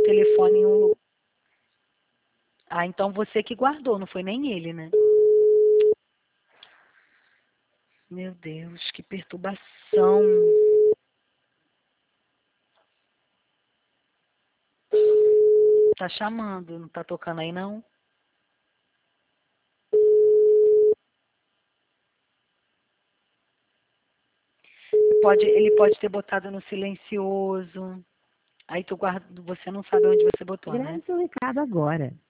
telefone em um... Ah, então você que guardou, não foi nem ele, né? Meu Deus, que perturbação. Tá chamando, não tá tocando aí não? Ele pode ter botado no silencioso. Aí você não sabe onde você botou, né? Grave seu recado agora.